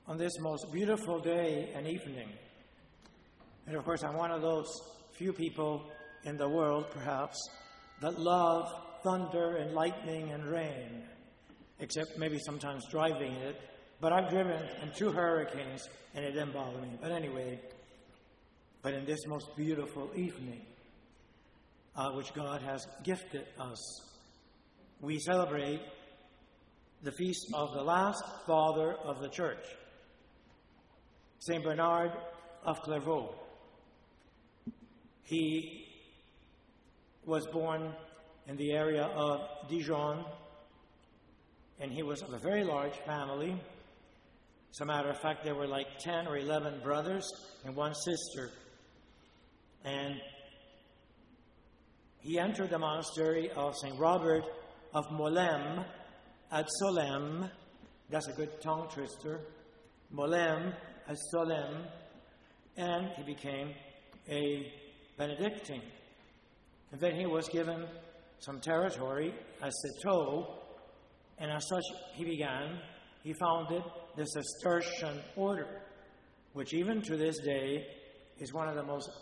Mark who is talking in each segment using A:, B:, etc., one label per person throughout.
A: on this most beautiful day and evening. And of course, I'm one of those few people in the world, perhaps, that love thunder and lightning and rain, except maybe sometimes driving it. But I've driven in 2 hurricanes, and it didn't bother me. But anyway, but in this most beautiful evening, which God has gifted us, we celebrate the feast of the last father of the church, Saint Bernard of Clairvaux. He was born in the area of Dijon, and he was of a very large family. As a matter of fact, there were like 10 or 11 brothers and 1 sister. And he entered the monastery of St. Robert of Molesme at Solesmes. That's a good tongue twister. Molesme at Solesmes. And he became a Benedictine. And then he was given some territory at Citeaux, and as such he founded the Cistercian order, which even to this day is one of the most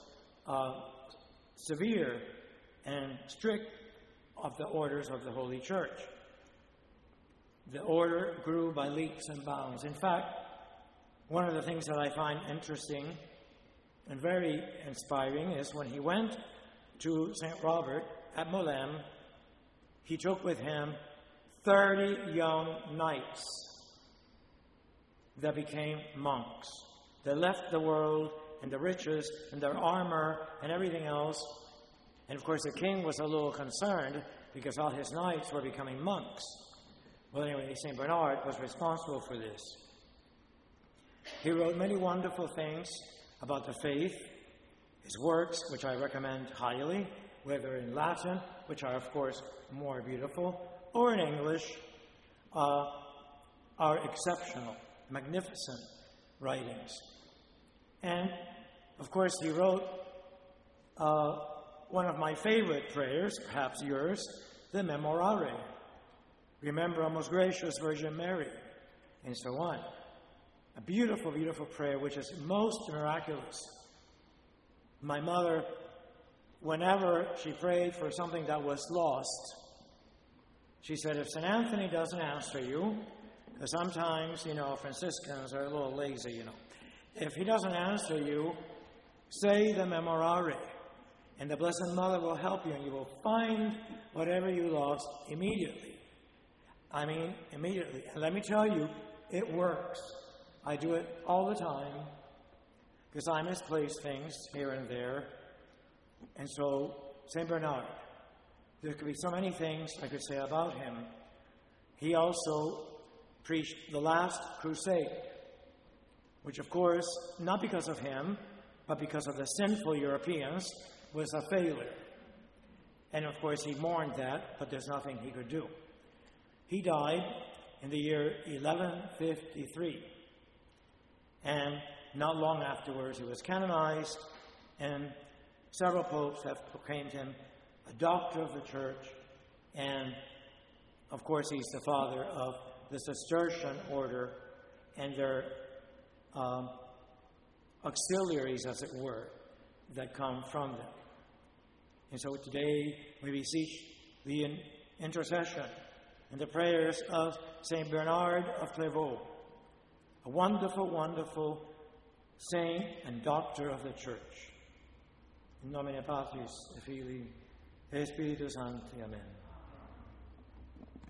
A: severe and strict of the orders of the Holy Church. The order grew by leaps and bounds. In fact, one of the things that I find interesting and very inspiring is when he went to St. Robert at Molesme, he took with him 30 young knights that became monks. They left the world and the riches and their armor and everything else. And of course, the king was a little concerned because all his knights were becoming monks. Well, anyway, St. Bernard was responsible for this. He wrote many wonderful things about the faith. His works, which I recommend highly, whether in Latin, which are, of course, more beautiful, or in English, are exceptional, magnificent writings. And, of course, he wrote one of my favorite prayers, perhaps yours, the Memorare. Remember, O most gracious Virgin Mary, and so on. A beautiful, beautiful prayer, which is most miraculous. My mother, whenever she prayed for something that was lost, she said, if St. Anthony doesn't answer you, because sometimes, Franciscans are a little lazy, If he doesn't answer you, say the Memorare, and the Blessed Mother will help you, and you will find whatever you lost immediately. I mean, immediately. And let me tell you, it works. I do it all the time, because I misplace things here and there. And so, St. Bernard, there could be so many things I could say about him. He also preached the last crusade, which, of course, not because of him, but because of the sinful Europeans, was a failure. And, of course, he mourned that, but there's nothing he could do. He died in the year 1153. And not long afterwards, he was canonized, and several popes have proclaimed him a doctor of the church. And, of course, he's the father of the Cistercian order and their auxiliaries, as it were, that come from them. And so today we beseech the intercession and the prayers of St. Bernard of Clairvaux, a wonderful, wonderful saint and doctor of the church. In nomine Patris et Filii et Spiritus Sancti. Amen.